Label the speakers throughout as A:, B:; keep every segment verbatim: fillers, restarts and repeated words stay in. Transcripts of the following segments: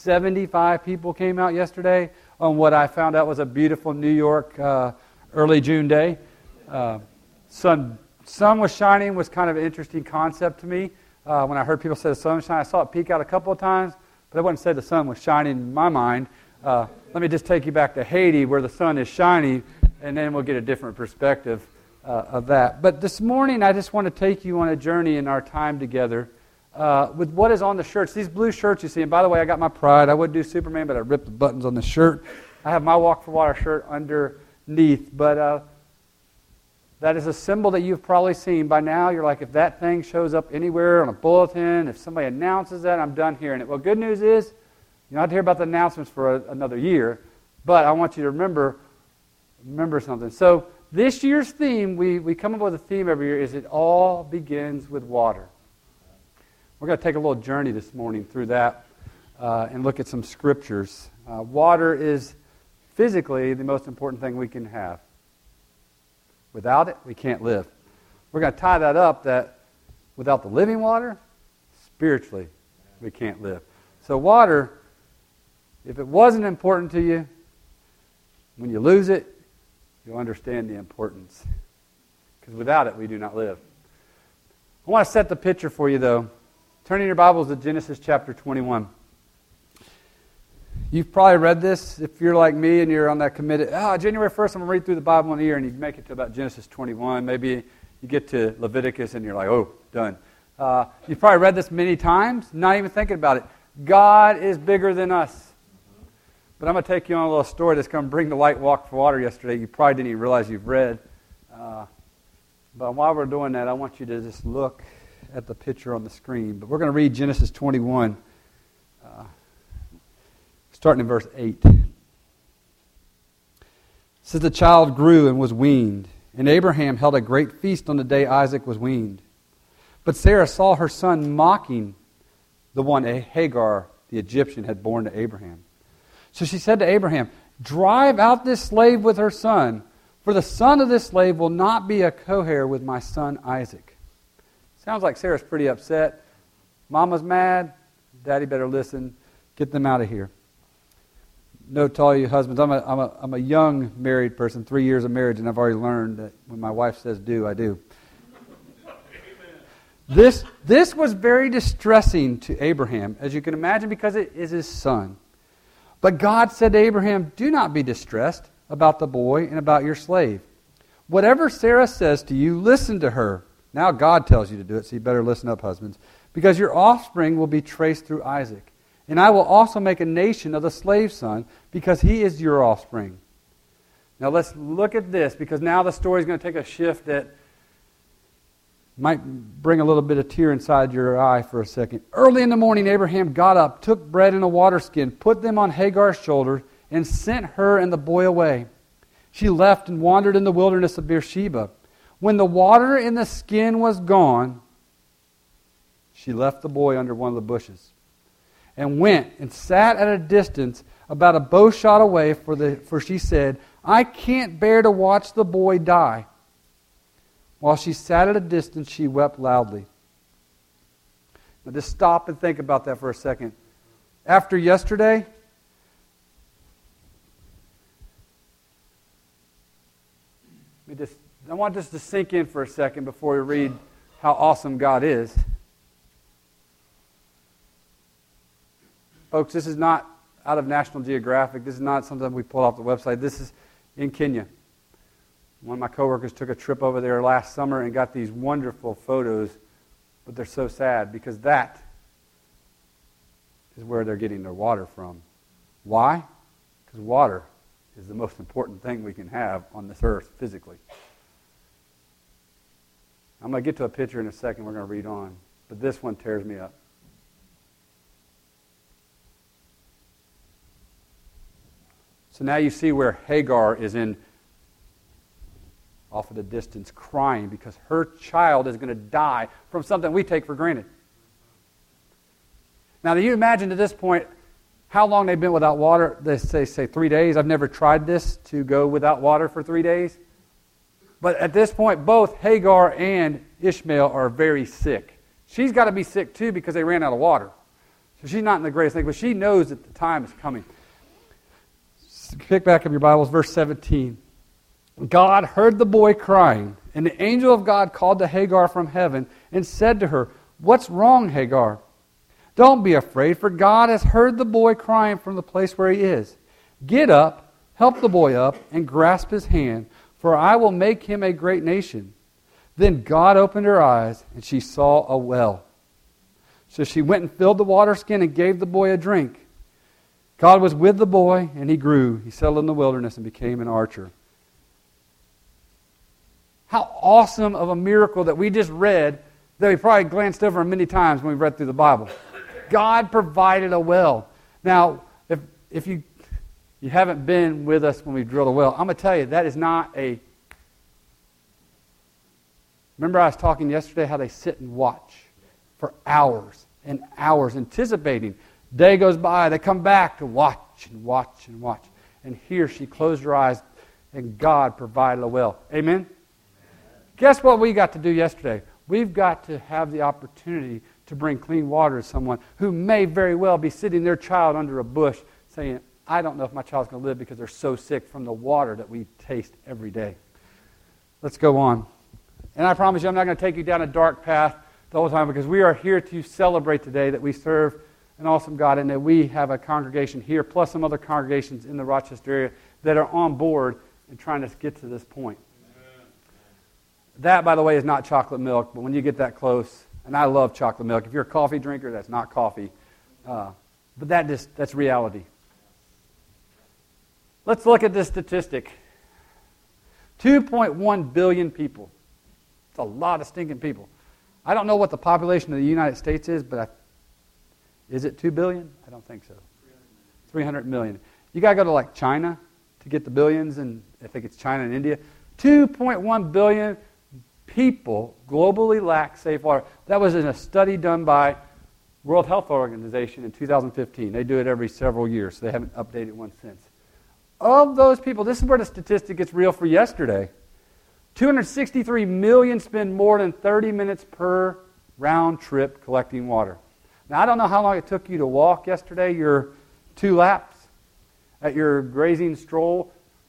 A: seventy-five people came out yesterday on what I found out was a beautiful New York uh, early June day. Uh, sun, sun was shining was kind of an interesting concept to me. Uh, when I heard people say the sun was shining, I saw it peek out a couple of times, but I wouldn't say the sun was shining in my mind. Uh, let me just take you back to Haiti where the sun is shining, and then we'll get a different perspective uh, of that. But this morning, I just want to take you on a journey in our time together uh, with what is on the shirts. These blue shirts you see, and by the way, I got my pride. I would do Superman, but I ripped the buttons on the shirt. I have my Walk for Water shirt underneath, but uh, that is a symbol that you've probably seen by now. You're like, if that thing shows up anywhere on a bulletin, if somebody announces that, I'm done hearing it. Well, good news is, you don't have to hear about the announcements for a, another year, but I want you to remember remember something. So this year's theme, we, we come up with a theme every year, is it all begins with water. We're going to take a little journey this morning through that uh, and look at some scriptures. Uh, water is physically the most important thing we can have. Without it, we can't live. We're going to tie that up that without the living water, spiritually, we can't live. So water, if it wasn't important to you, when you lose it, you'll understand the importance. Because without it, we do not live. I want to set the picture for you, though. Turn in your Bibles to Genesis chapter twenty-one. You've probably read this if you're like me and you're on that committed, oh, January first, I'm going to read through the Bible in a year, and you make it to about Genesis twenty-one. Maybe you get to Leviticus and you're like, oh, done. Uh, you've probably read this many times, not even thinking about it. God is bigger than us. But I'm going to take you on a little story that's going to bring to light Walk for Water yesterday. You probably didn't even realize you've read. Uh, but while we're doing that, I want you to just look at the picture on the screen. But we're going to read Genesis twenty-one. Uh, Starting in verse eight. It says, the child grew and was weaned, and Abraham held a great feast on the day Isaac was weaned. But Sarah saw her son mocking the one Hagar, the Egyptian, had borne to Abraham. So she said to Abraham, drive out this slave with her son, for the son of this slave will not be a co-heir with my son Isaac. Sounds like Sarah's pretty upset. Mama's mad. Daddy better listen. Get them out of here. Note to all you husbands, I'm a, I'm, a, I'm a young married person, three years of marriage, and I've already learned that when my wife says do, I do. This, this was very distressing to Abraham, as you can imagine, because it is his son. But God said to Abraham, do not be distressed about the boy and about your slave. Whatever Sarah says to you, listen to her. Now God tells you to do it, so you better listen up, husbands. Because your offspring will be traced through Isaac. And I will also make a nation of the slave son, because he is your offspring. Now let's look at this, because now the story is going to take a shift that might bring a little bit of tear inside your eye for a second. Early in the morning, Abraham got up, took bread and a water skin, put them on Hagar's shoulders, and sent her and the boy away. She left and wandered in the wilderness of Beersheba. When the water in the skin was gone, she left the boy under one of the bushes, and went and sat at a distance about a bow shot away, for, the, for she said, I can't bear to watch the boy die. While she sat at a distance, she wept loudly. Now just stop and think about that for a second. After yesterday, let me just, I want this to sink in for a second before we read how awesome God is. Folks, this is not out of National Geographic. This is not something we pulled off the website. This is in Kenya. One of my coworkers took a trip over there last summer and got these wonderful photos, but they're so sad because that is where they're getting their water from. Why? Because water is the most important thing we can have on this earth physically. I'm going to get to a picture in a second. We're going to read on. But this one tears me up. So now you see where Hagar is in off at a distance crying because her child is going to die from something we take for granted. Now, do you imagine at this point how long they've been without water? They say, say three days. I've never tried this, to go without water for three days. But at this point, both Hagar and Ishmael are very sick. She's got to be sick too because they ran out of water. So she's not in the greatest thing, but she knows that the time is coming. Pick back up your Bibles, verse seventeen. God heard the boy crying, and the angel of God called to Hagar from heaven and said to her, "What's wrong, Hagar? Don't be afraid, for God has heard the boy crying from the place where he is. Get up, help the boy up, and grasp his hand, for I will make him a great nation." Then God opened her eyes, and she saw a well. So she went and filled the water skin and gave the boy a drink. God was with the boy, and he grew. He settled in the wilderness and became an archer. How awesome of a miracle that we just read, that we probably glanced over many times when we read through the Bible. God provided a well. Now, if if you you haven't been with us when we drilled a well, I'm going to tell you, that is not a... Remember I was talking yesterday how they sit and watch for hours and hours, anticipating. Day goes by, they come back to watch and watch and watch. And here she closed her eyes, and God provided a well. Amen? Amen. Guess what we got to do yesterday? We've got to have the opportunity to bring clean water to someone who may very well be sitting their child under a bush saying, "I don't know if my child's going to live because they're so sick from the water that we taste every day." Let's go on. And I promise you, I'm not going to take you down a dark path the whole time, because we are here to celebrate today that we serve an awesome God and that we have a congregation here, plus some other congregations in the Rochester area that are on board and trying to get to this point. Amen. That, by the way, is not chocolate milk, but when you get that close, and I love chocolate milk. If you're a coffee drinker, that's not coffee. Uh, but that just that's reality. Let's look at this statistic. two point one billion people. It's a lot of stinking people. I don't know what the population of the United States is, but I, is it two billion? I don't think so. three hundred million. You got to go to like China to get the billions, and I think it's China and India. two point one billion people globally lack safe water. That was in a study done by World Health Organization in two thousand fifteen. They do it every several years, so they haven't updated one since. Of those people, this is where the statistic gets real for yesterday. two hundred sixty-three million spend more than thirty minutes per round trip collecting water. Now, I don't know how long it took you to walk yesterday, your two laps at your grazing stroll,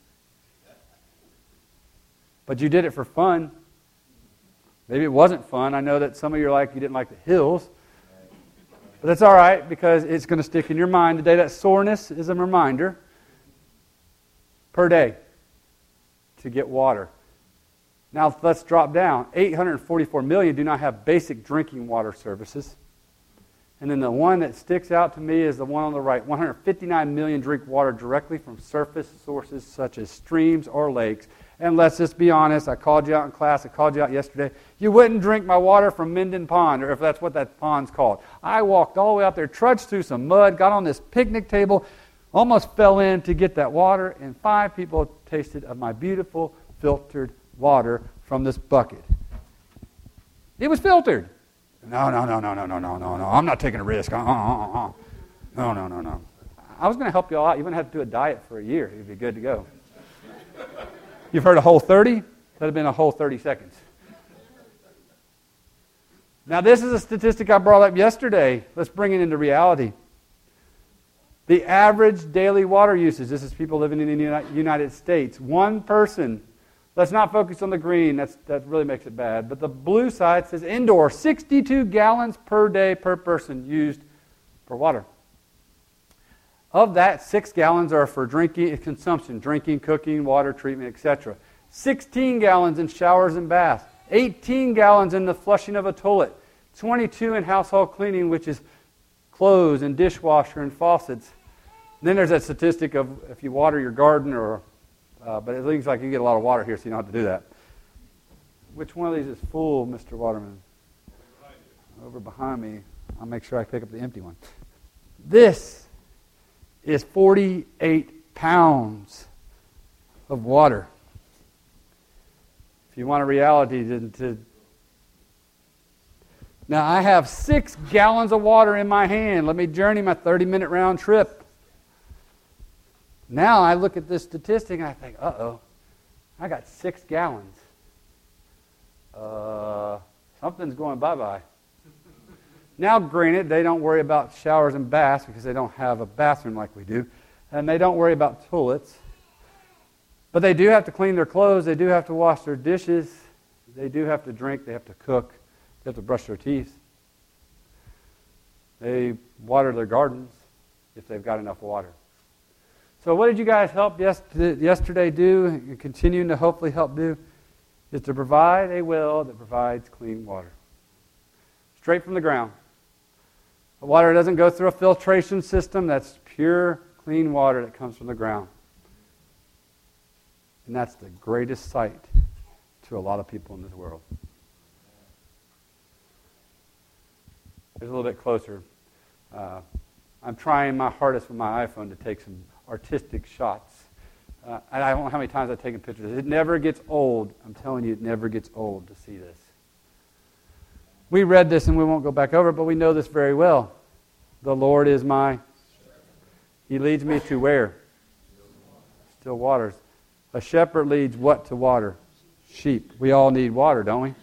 A: but you did it for fun. Maybe it wasn't fun. I know that some of you are like, you didn't like the hills. But that's all right, because it's going to stick in your mind today. That soreness is a reminder per day to get water. Now, let's drop down. eight hundred forty-four million do not have basic drinking water services. And then the one that sticks out to me is the one on the right. one hundred fifty-nine million drink water directly from surface sources such as streams or lakes. And let's just be honest, I called you out in class, I called you out yesterday. You wouldn't drink my water from Minden Pond, or if that's what that pond's called. I walked all the way out there, trudged through some mud, got on this picnic table, almost fell in to get that water, and five people tasted of my beautiful filtered water from this bucket. It was filtered. No, no, no, no, no, no, no, no, no. I'm not taking a risk. Uh, uh, uh, uh. No, no, no, no. I was going to help you all out. You wouldn't have to do a diet for a year. You'd be good to go. You've heard a whole thirty? That would have been a whole thirty seconds. Now, this is a statistic I brought up yesterday. Let's bring it into reality. The average daily water usage, this is people living in the United States, one person. Let's not focus on the green. That's, that really makes it bad. But the blue side says indoor, sixty-two gallons per day per person used for water. Of that, six gallons are for drinking consumption, drinking, cooking, water treatment, et cetera. sixteen gallons in showers and baths. eighteen gallons in the flushing of a toilet. twenty-two in household cleaning, which is clothes and dishwasher and faucets. And then there's that statistic of if you water your garden, or uh, but it looks like you get a lot of water here, so you don't have to do that. Which one of these is full, Mister Waterman? Over behind me. I'll make sure I pick up the empty one. This is forty-eight pounds of water. If you want a reality to, to... Now, I have six gallons of water in my hand. Let me journey my thirty-minute round trip. Now I look at this statistic and I think, uh-oh, I got six gallons. Uh, something's going bye-bye. Now, granted, they don't worry about showers and baths because they don't have a bathroom like we do. And they don't worry about toilets. But they do have to clean their clothes. They do have to wash their dishes. They do have to drink. They have to cook. They have to brush their teeth. They water their gardens if they've got enough water. So what did you guys help yesterday do and continuing to hopefully help do? Is to provide a well that provides clean water. Straight from the ground. The water doesn't go through a filtration system. That's pure, clean water that comes from the ground. And that's the greatest sight to a lot of people in this world. There's a little bit closer. Uh, I'm trying my hardest with my iPhone to take some artistic shots. Uh, and I don't know how many times I've taken pictures. It never gets old. I'm telling you, it never gets old to see this. We read this and we won't go back over it, but we know this very well. The Lord is my... He leads me to where? Still waters. A shepherd leads what to water? Sheep. We all need water, don't we?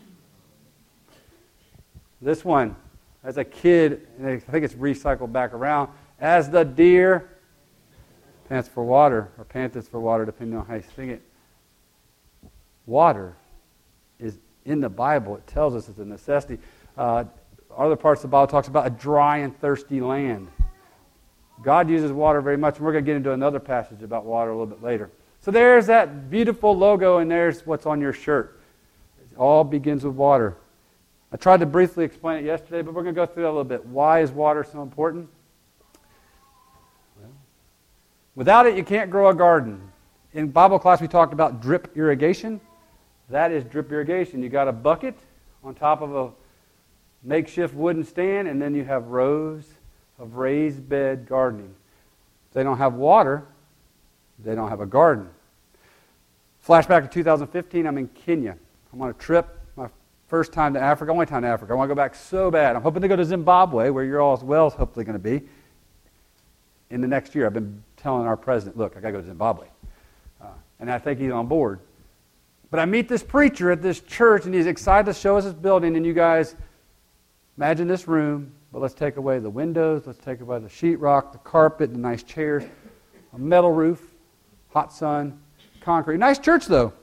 A: This one, as a kid, and I think it's recycled back around, as the deer pants for water, or panteth for water, depending on how you sing it. Water is in the Bible. It tells us it's a necessity. Uh, other parts of the Bible talks about a dry and thirsty land. God uses water very much, and we're going to get into another passage about water a little bit later. So there's that beautiful logo, and there's what's on your shirt. It all begins with water. I tried to briefly explain it yesterday, but we're going to go through that a little bit. Why is water so important? Well, without it, you can't grow a garden. In Bible class, we talked about drip irrigation. That is drip irrigation. You got a bucket on top of a makeshift wooden stand, and then you have rows of raised bed gardening. If they don't have water, they don't have a garden. Flashback to two thousand fifteen, I'm in Kenya. I'm on a trip, my first time to Africa, only time to Africa. I want to go back so bad. I'm hoping to go to Zimbabwe, where you're all as well as hopefully going to be, in the next year. I've been telling our president, look, I got to go to Zimbabwe. Uh, and I think he's on board. But I meet this preacher at this church, and he's excited to show us his building, and you guys, imagine this room, but let's take away the windows, let's take away the sheetrock, the carpet, the nice chairs, a metal roof, hot sun, concrete. Nice church, though.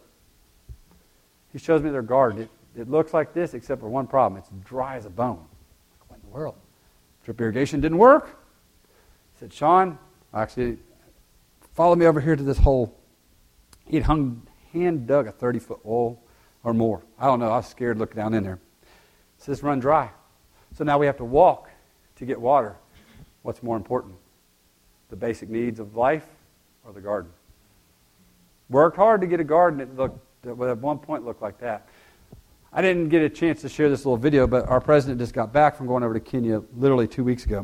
A: He shows me their garden. It, it looks like this, except for one problem. It's dry as a bone. What in the world? Drip irrigation didn't work. He said, Sean, actually, follow me over here to this hole. He'd hung, hand dug a thirty-foot hole or more. I don't know. I was scared to look down in there. It says, run dry. So now we have to walk to get water. What's more important? The basic needs of life or the garden? Worked hard to get a garden that looked, that at one point looked like that. I didn't get a chance to share this little video, but our president just got back from going over to Kenya literally two weeks ago.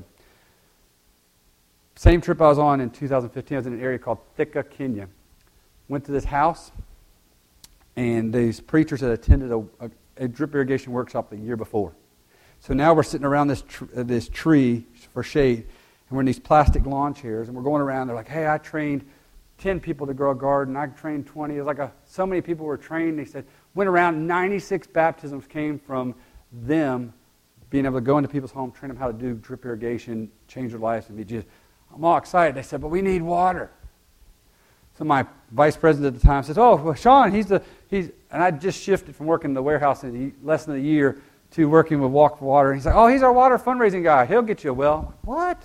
A: Same trip I was on in two thousand fifteen. I was in an area called Thika, Kenya. Went to this house, and these preachers had attended a, a, a drip irrigation workshop the year before. So now we're sitting around this tr- uh, this tree for shade, and we're in these plastic lawn chairs, and we're going around. They're like, hey, I trained ten people to grow a garden. I trained twenty. It was like a, so many people were trained. They said, went around, ninety-six baptisms came from them being able to go into people's homes, train them how to do drip irrigation, change their lives, and be just, I'm all excited. They said, but we need water. So my vice president at the time says, oh, well, Sean, he's the, he's, and I just shifted from working in the warehouse in less than a year to working with Walk for Water. And he's like, oh, he's our water fundraising guy. He'll get you a well. What?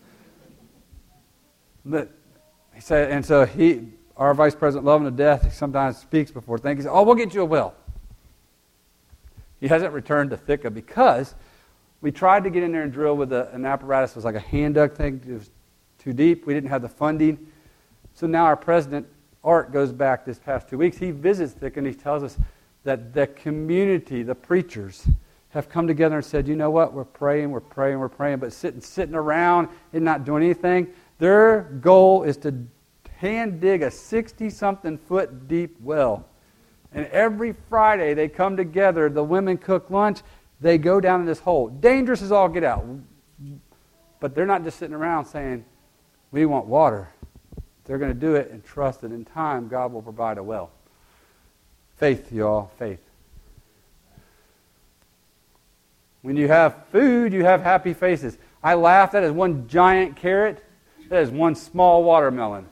A: But he said, and so he, our vice president, loving to death, he sometimes speaks before things. He said, oh, we'll get you a well. He hasn't returned to Thika because we tried to get in there and drill with a, an apparatus. It was like a hand dug thing. It was too deep. We didn't have the funding. So now our president, Art, goes back this past two weeks. He visits Thika and he tells us that the community, the preachers, have come together and said, you know what, we're praying, we're praying, we're praying, but sitting sitting around and not doing anything. Their goal is to hand dig a sixty-something foot deep well. And every Friday they come together, the women cook lunch, they go down in this hole. Dangerous as all get out. But they're not just sitting around saying, we want water. They're going to do it and trust that in time God will provide a well. Faith, y'all, faith. When you have food, you have happy faces. I laugh. That is one giant carrot. That is one small watermelon.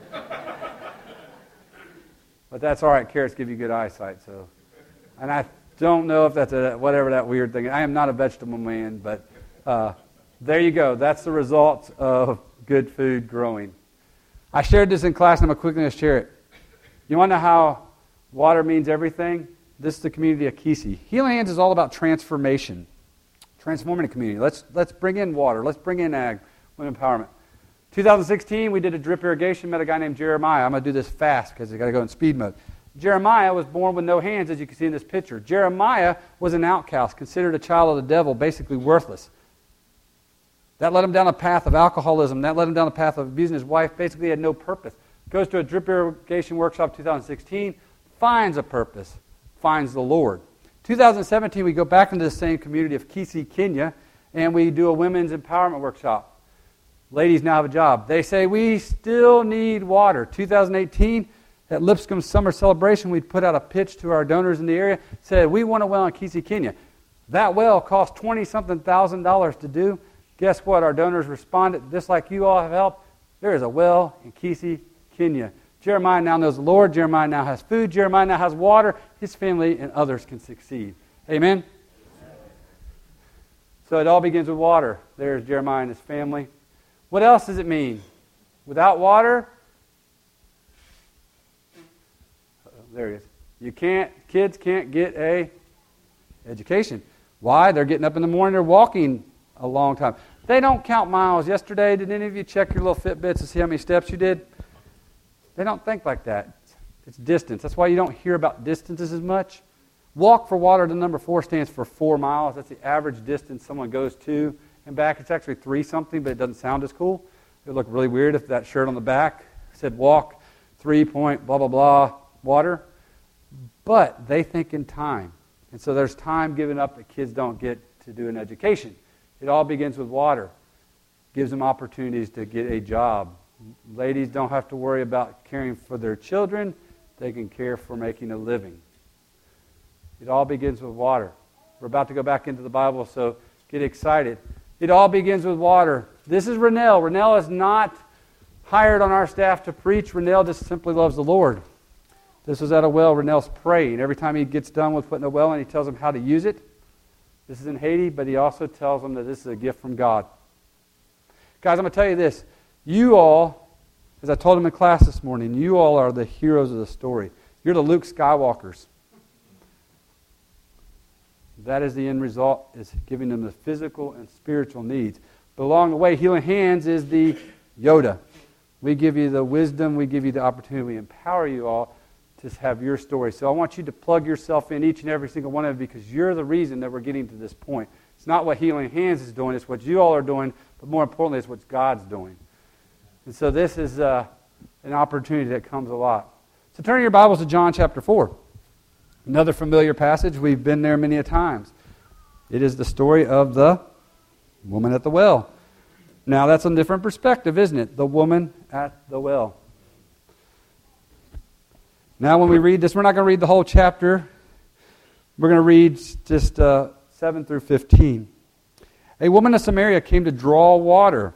A: But that's all right. Carrots give you good eyesight. So, and I don't know if that's a whatever that weird thing is. I am not a vegetable man, but uh, there you go. That's the result of good food growing. I shared this in class, and I'm quickly going to share it. You want to know how water means everything? This is the community of Kesey. Healing Hands is all about transformation. Transforming the community. Let's let's bring in water. Let's bring in ag, women empowerment. twenty sixteen, we did a drip irrigation, met a guy named Jeremiah. I'm going to do this fast because I got to go in speed mode. Jeremiah was born with no hands, as you can see in this picture. Jeremiah was an outcast, considered a child of the devil, basically worthless. That led him down a path of alcoholism. That led him down a path of abusing his wife. Basically, he had no purpose. Goes to a drip irrigation workshop twenty sixteen, finds a purpose, finds the Lord. twenty seventeen, we go back into the same community of Kesey, Kenya, and we do a women's empowerment workshop. Ladies now have a job. They say, we still need water. twenty eighteen, at Lipscomb Summer Celebration, we put out a pitch to our donors in the area, said, we want a well in Kesey, Kenya. That well cost twenty-something thousand dollars to do. Guess what? Our donors responded, just like you all have helped. There is a well in Kesey, Kenya. Jeremiah now knows the Lord. Jeremiah now has food. Jeremiah now has water. His family and others can succeed. Amen? So it all begins with water. There's Jeremiah and his family. What else does it mean? Without water, uh-oh, there it is. You can't, kids can't get a education. Why? They're getting up in the morning, they're walking a long time. They don't count miles. Yesterday, did any of you check your little Fitbits to see how many steps you did? They don't think like that. It's distance. That's why you don't hear about distances as much. Walk for water, the number four stands for four miles. That's the average distance someone goes to and back. It's actually three something, but it doesn't sound as cool. It would look really weird if that shirt on the back said walk, three point, blah, blah, blah, water. But they think in time. And so there's time given up that kids don't get to do an education. It all begins with water. Gives them opportunities to get a job. Ladies don't have to worry about caring for their children. They can care for making a living. It all begins with water. We're about to go back into the Bible, so get excited. It all begins with water. This is Renell. Renell is not hired on our staff to preach. Renell just simply loves the Lord. This was at a well. Renell's praying. Every time he gets done with putting a well in, he tells them how to use it. This is in Haiti, but he also tells them that this is a gift from God. Guys, I'm going to tell you this. You all, as I told him in class this morning, you all are the heroes of the story. You're the Luke Skywalkers. That is the end result, is giving them the physical and spiritual needs. But along the way, Healing Hands is the Yoda. We give you the wisdom, we give you the opportunity, we empower you all to have your story. So I want you to plug yourself in, each and every single one of them, because you're the reason that we're getting to this point. It's not what Healing Hands is doing, it's what you all are doing, but more importantly, it's what God's doing. And so this is uh, an opportunity that comes a lot. So turn your Bibles to John chapter four. Another familiar passage. We've been there many a times. It is the story of the woman at the well. Now that's a different perspective, isn't it? The woman at the well. Now when we read this, we're not going to read the whole chapter. We're going to read just uh, seven through fifteen. A woman of Samaria came to draw water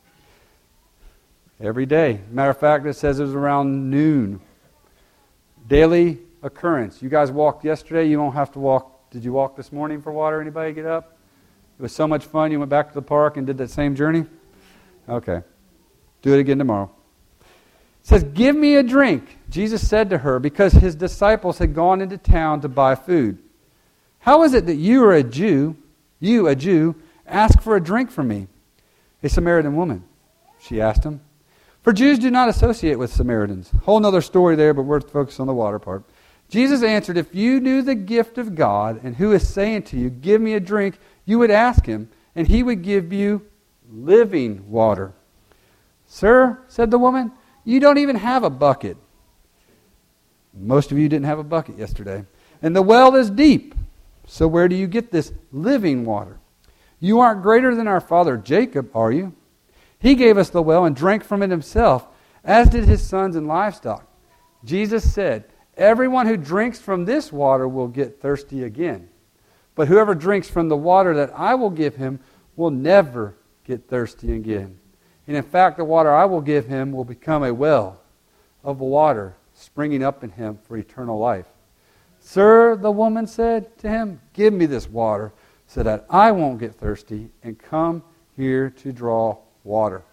A: every day. Matter of fact, it says it was around noon. Daily occurrence. You guys walked yesterday. You don't have to walk. Did you walk this morning for water? Anybody get up? It was so much fun. You went back to the park and did that same journey? Okay. Do it again tomorrow. It says, give me a drink, Jesus said to her, because his disciples had gone into town to buy food. How is it that you are a Jew, you, a Jew, ask for a drink from me, a Samaritan woman? She asked him. For Jews do not associate with Samaritans. Whole other story there, but we're focused on the water part. Jesus answered, if you knew the gift of God and who is saying to you, give me a drink, you would ask him, and he would give you living water. Sir, said the woman, you don't even have a bucket. Most of you didn't have a bucket yesterday. And the well is deep. So where do you get this living water? You aren't greater than our father Jacob, are you? He gave us the well and drank from it himself, as did his sons and livestock. Jesus said, everyone who drinks from this water will get thirsty again. But But whoever drinks from the water that I will give him will never get thirsty again. And in fact, the water I will give him will become a well of water springing up in him for eternal life. Sir, the woman said to him, give me this water so that I won't get thirsty and come here to draw water.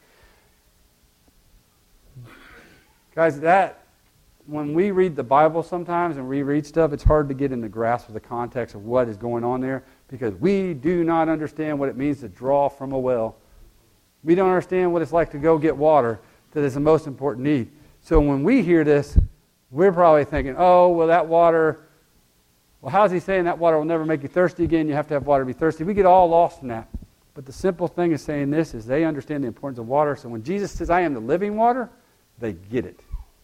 A: Guys, that, when we read the Bible sometimes and we read stuff, it's hard to get in the grasp of the context of what is going on there because we do not understand what it means to draw from a well. We don't understand what it's like to go get water that is the most important need. So when we hear this, we're probably thinking, oh, well, that water, well, how's he saying that water will never make you thirsty again? You have to have water to be thirsty. We get all lost in that. But the simple thing is saying this is they understand the importance of water. So when Jesus says, I am the living water, they get it.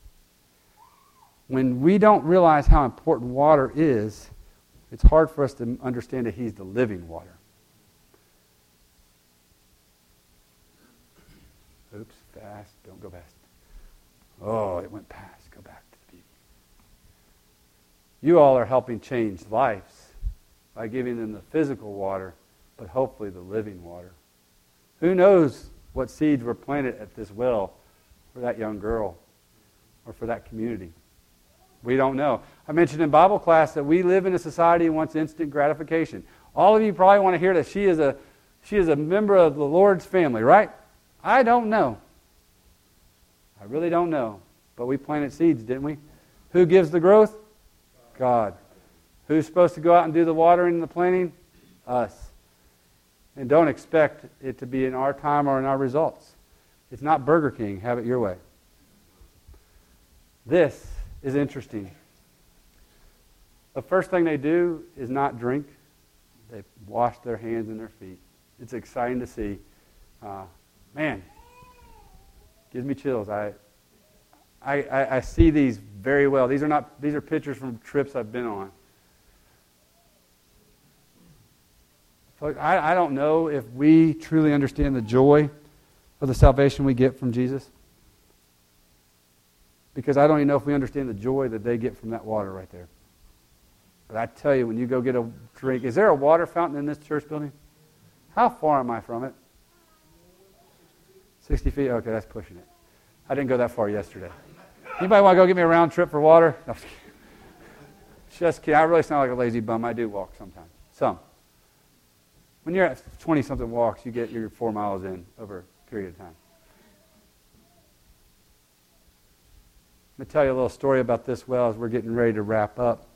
A: When we don't realize how important water is, it's hard for us to understand that he's the living water. Oops, fast. Don't go fast. Oh, it went past. Go back to the beauty. You all are helping change lives by giving them the physical water, but hopefully the living water. Who knows what seeds were planted at this well for that young girl or for that community? We don't know. I mentioned in Bible class that we live in a society that wants instant gratification. All of you probably want to hear that she is a she is a member of the Lord's family, right? I don't know. I really don't know. But we planted seeds, didn't we? Who gives the growth? God. Who's supposed to go out and do the watering and the planting? Us. And don't expect it to be in our time or in our results. It's not Burger King. Have it your way. This is interesting. The first thing they do is not drink. They wash their hands and their feet. It's exciting to see. Uh, man, gives me chills. I, I, I, I see these very well. These are not. These are pictures from trips I've been on. So I, I don't know if we truly understand the joy of the salvation we get from Jesus. Because I don't even know if we understand the joy that they get from that water right there. But I tell you, when you go get a drink, is there a water fountain in this church building? How far am I from it? sixty feet? Okay, that's pushing it. I didn't go that far yesterday. Anybody want to go give me a round trip for water? No, just kidding. I really sound like a lazy bum. I do walk sometimes. Some. When you're at twenty-something walks, you get your four miles in over a period of time. Let me tell you a little story about this well as we're getting ready to wrap up.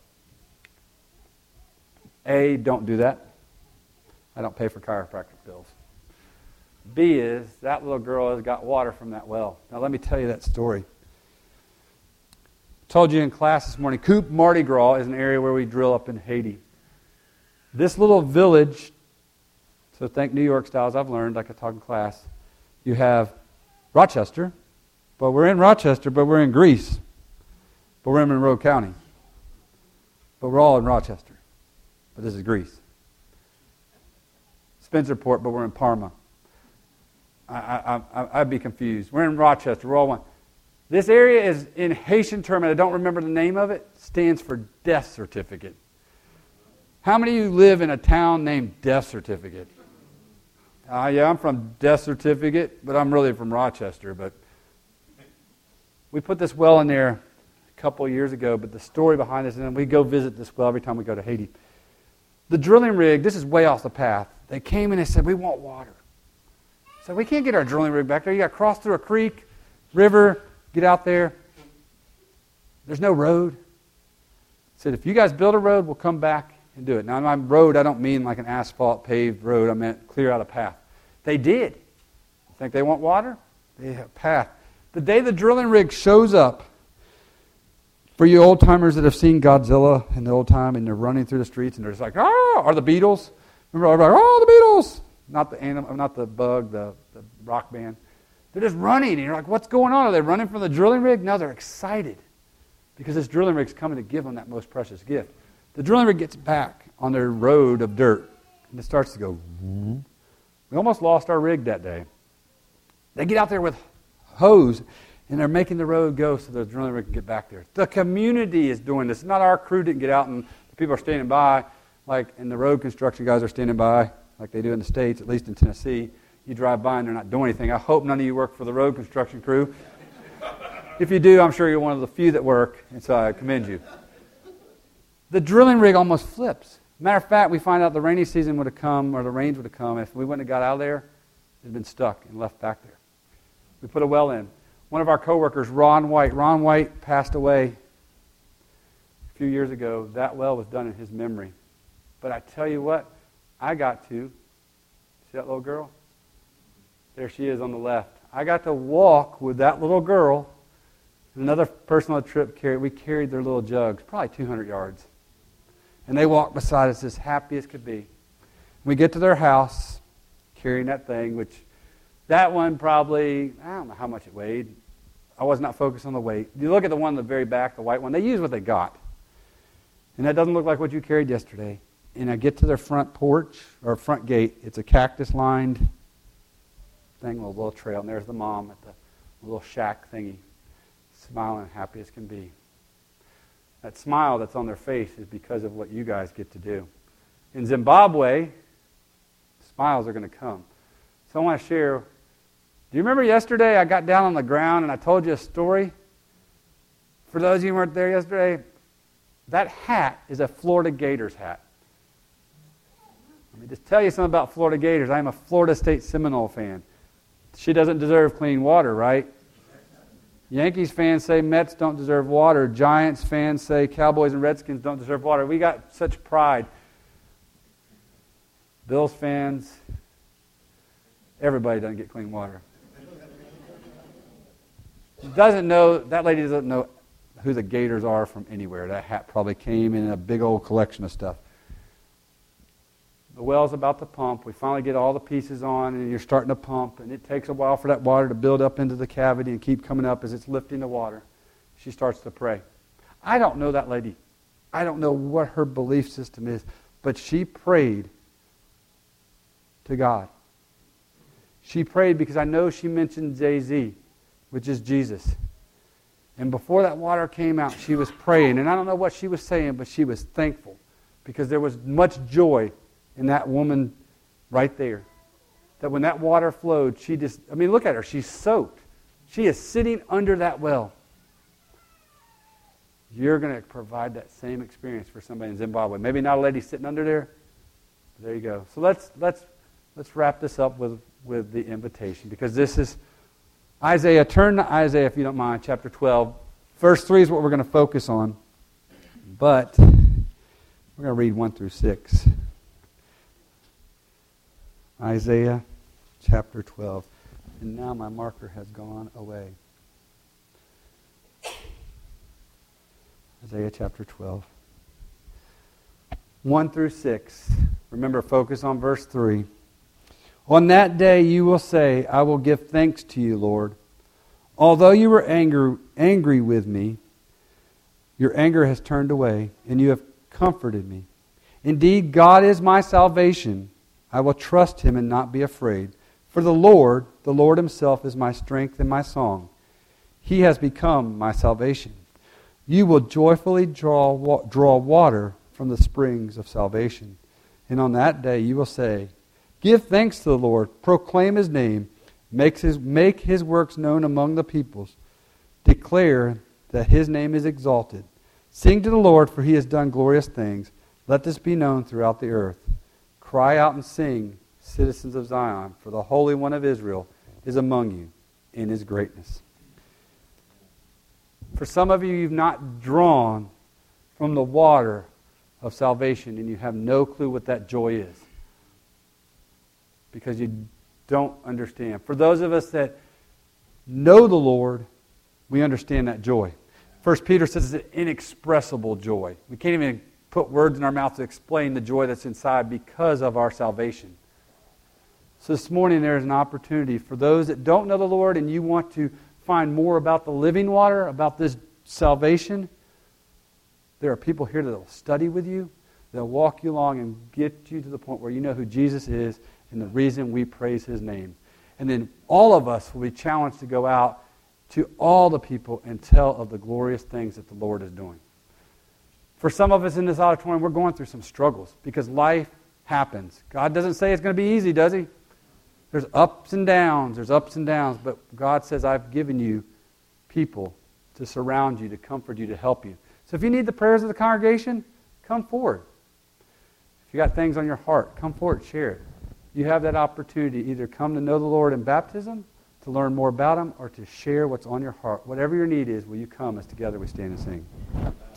A: A, don't do that. I don't pay for chiropractic bills. B is, that little girl has got water from that well. Now let me tell you that story. I told you in class this morning, Coupe Mardi Gras is an area where we drill up in Haiti. This little village, so think New York styles I've learned, like I taught in class. You have Rochester, but we're in Rochester, but we're in Greece. But we're in Monroe County. But we're all in Rochester. But this is Greece. Spencerport, but we're in Parma. I, I, I, I'd be confused. We're in Rochester. We're all one. This area is in Haitian term, and I don't remember the name of it, stands for death certificate. How many of you live in a town named Death Certificate? Uh, yeah, I'm from Death Certificate, but I'm really from Rochester. But we put this well in there a couple of years ago, but the story behind this, and then we go visit this well every time we go to Haiti. The drilling rig, this is way off the path. They came in and said, we want water. So we can't get our drilling rig back there. You got to cross through a creek, river, get out there. There's no road. Said, if you guys build a road, we'll come back and do it. Now, my road, I don't mean like an asphalt paved road. I meant clear out a path. They did. Think they want water? They have a path. The day the drilling rig shows up, for you old-timers that have seen Godzilla in the old time and they're running through the streets and they're just like, ah, or the Beatles. Remember, everybody, oh, the Beatles. Not the animal, not the bug, the, the rock band. They're just running. And you're like, what's going on? Are they running from the drilling rig? No, they're excited because this drilling rig's coming to give them that most precious gift. The drilling rig gets back on their road of dirt and it starts to go. We almost lost our rig that day. They get out there with hose and they're making the road go so the drilling rig can get back there. The community is doing this. Not our crew didn't get out and the people are standing by like, and the road construction guys are standing by, like they do in the States, at least in Tennessee. You drive by and they're not doing anything. I hope none of you work for the road construction crew. If you do, I'm sure you're one of the few that work, and so I commend you. The drilling rig almost flips. Matter of fact, we find out the rainy season would have come, or the rains would have come. If we wouldn't have got out of there, it had been stuck and left back there. We put a well in. One of our coworkers, Ron White, Ron White passed away a few years ago. That well was done in his memory. But I tell you what, I got to, see that little girl? There she is on the left. I got to walk with that little girl. Another person on the trip carried, we carried their little jugs, probably two hundred yards. And they walked beside us as happy as could be. We get to their house, carrying that thing, which that one probably, I don't know how much it weighed. I was not focused on the weight. You look at the one in the very back, the white one, they use what they got. And that doesn't look like what you carried yesterday. And I get to their front porch, or front gate. It's a cactus-lined thing, a little, little trail. And there's the mom at the little shack thingy, smiling, happy as can be. That smile that's on their face is because of what you guys get to do. In Zimbabwe, smiles are going to come. So I want to share. Do you remember yesterday I got down on the ground and I told you a story? For those of you who weren't there yesterday, that hat is a Florida Gators hat. Let me just tell you something about Florida Gators. I am a Florida State Seminole fan. She doesn't deserve clean water, right? Yankees fans say Mets don't deserve water. Giants fans say Cowboys and Redskins don't deserve water. We got such pride. Bills fans, everybody doesn't get clean water. Doesn't know, that lady doesn't know who the Gators are from anywhere. That hat probably came in a big old collection of stuff. The well's about to pump. We finally get all the pieces on, and you're starting to pump, and it takes a while for that water to build up into the cavity and keep coming up as it's lifting the water. She starts to pray. I don't know that lady. I don't know what her belief system is, but she prayed to God. She prayed because I know she mentioned Jay-Z, which is Jesus. And before that water came out, she was praying. And I don't know what she was saying, but she was thankful because there was much joy in that woman right there. That when that water flowed, she just, I mean, look at her. She's soaked. She is sitting under that well. You're going to provide that same experience for somebody in Zimbabwe. Maybe not a lady sitting under there. But there you go. So let's let's let's wrap this up with, with the invitation, because this is Isaiah. Turn to Isaiah, if you don't mind, chapter twelve. Verse three is what we're going to focus on. But we're going to read one through six. Isaiah chapter twelve. And now my marker has gone away. Isaiah chapter twelve. one through six. Remember, focus on verse three. On that day you will say, I will give thanks to you, Lord. Although you were angry, angry with me, your anger has turned away, and you have comforted me. Indeed, God is my salvation. I will trust Him and not be afraid. For the Lord, the Lord Himself is my strength and my song. He has become my salvation. You will joyfully draw, draw water from the springs of salvation. And on that day you will say, give thanks to the Lord, proclaim His name, make His, make His works known among the peoples. Declare that His name is exalted. Sing to the Lord, for He has done glorious things. Let this be known throughout the earth. Cry out and sing, citizens of Zion, for the Holy One of Israel is among you in His greatness. For some of you, you've not drawn from the water of salvation, and you have no clue what that joy is, because you don't understand. For those of us that know the Lord, we understand that joy. First Peter says it's an inexpressible joy. We can't even put words in our mouth to explain the joy that's inside because of our salvation. So this morning there is an opportunity for those that don't know the Lord and you want to find more about the living water, about this salvation. There are people here that will study with you. They'll walk you along and get you to the point where you know who Jesus is and the reason we praise His name. And then all of us will be challenged to go out to all the people and tell of the glorious things that the Lord is doing. For some of us in this auditorium, we're going through some struggles because life happens. God doesn't say it's going to be easy, does He? There's ups and downs. There's ups and downs. But God says, I've given you people to surround you, to comfort you, to help you. So if you need the prayers of the congregation, come forward. If you got things on your heart, come forward, share it. You have that opportunity to either come to know the Lord in baptism, to learn more about Him, or to share what's on your heart. Whatever your need is, will you come as together we stand and sing?